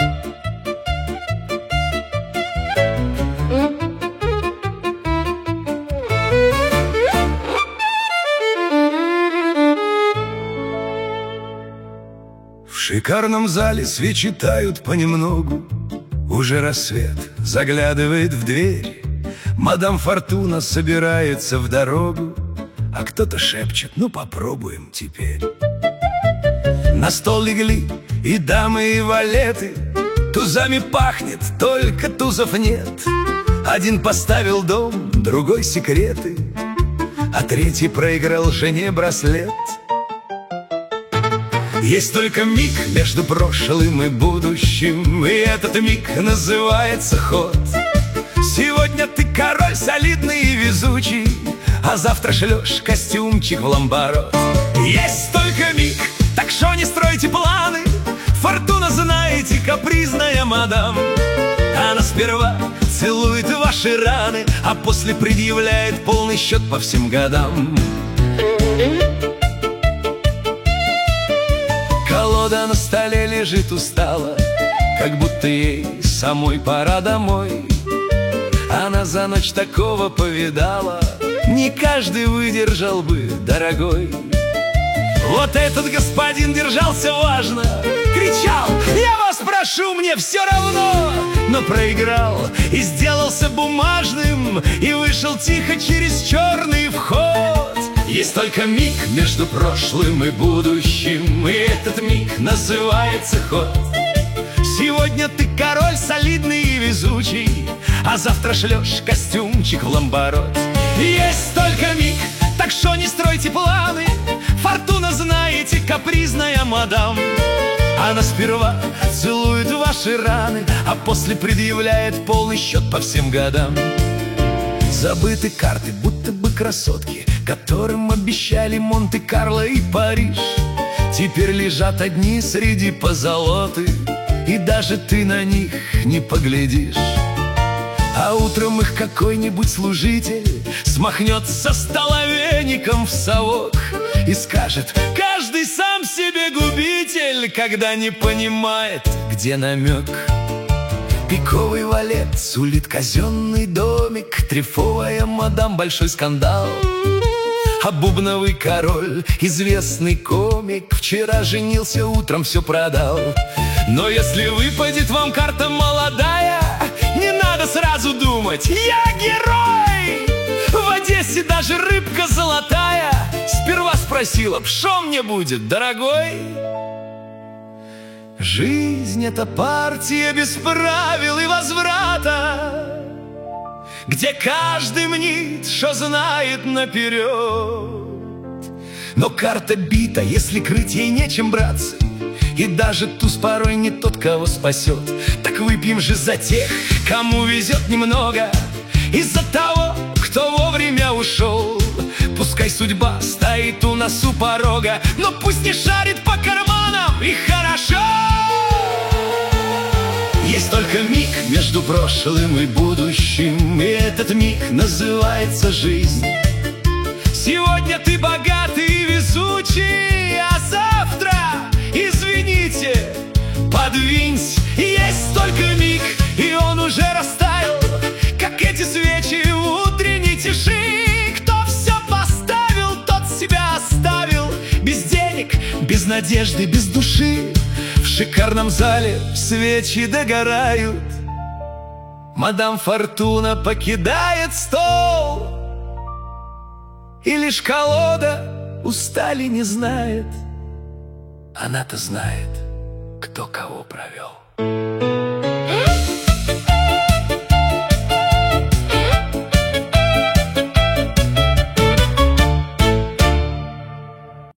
В шикарном зале свечи тают понемногу. Уже рассвет заглядывает в дверь. Мадам Фортуна собирается в дорогу, а кто-то шепчет: ну попробуем теперь. На стол легли и дамы, и валеты. Тузами пахнет, только тузов нет. Один поставил дом, другой секреты, а третий проиграл жене браслет. Есть только миг между прошлым и будущим, и этот миг называется ход. Сегодня ты король солидный и везучий, а завтра шлешь костюмчик в ломбард. Есть только миг, так что не стройте планы. Фортуна, знаете, капризная мадам. Она сперва целует ваши раны, а после предъявляет полный счет по всем годам. Колода на столе лежит устала, как будто ей самой пора домой. Она за ночь такого повидала, не каждый выдержал бы, дорогой. Вот этот господин держался важно, кричал: я вас прошу, мне все равно. Но проиграл и сделался бумажным, и вышел тихо через черный вход. Есть только миг между прошлым и будущим, и этот миг называется ход. Сегодня ты король солидный и везучий, а завтра шлешь костюмчик в ломбард. Есть только миг, так что не стройте планы. Фортуна, знаете, капризная мадам. Она сперва целует ваши раны, а после предъявляет полный счет по всем годам. Забыты карты, будто бы красотки, которым обещали Монте-Карло и Париж. Теперь лежат одни среди позолоты, и даже ты на них не поглядишь. А утром их какой-нибудь служитель смахнет со стола веником в совок и скажет: каждый сам себе губитель, когда не понимает, где намек. Пиковый валет сулит казенный домик, трефовая мадам — большой скандал. А бубновый король, известный комик, вчера женился, утром все продал. Но если выпадет вам карта молодая, не надо сразу думать: я герой! В Одессе даже рыбка золотая сперва спросила: шо мне будет, дорогой? Жизнь — это партия без правил и возврата, где каждый мнит, что знает наперед. Но карта бита, если крыть ей нечем браться, и даже туз порой не тот, кого спасет. Так выпьем же за тех, кому везет немного, и за того, кто вовремя ушел. Пускай судьба стоит у нас у порога, но пусть не шарит по карманам, и хорошо. Есть только миг между прошлым и будущим, и этот миг называется жизнь. Сегодня ты богатый и везучий, а завтра, извините, подвинься. Есть только миг, и он уже растаял, как эти свечи в утренней тиши. Кто все поставил, тот себя оставил, без денег, без надежды, без души. В шикарном зале свечи догорают, мадам Фортуна покидает стол, и лишь колода устали не знает. Она-то знает, кто кого провел.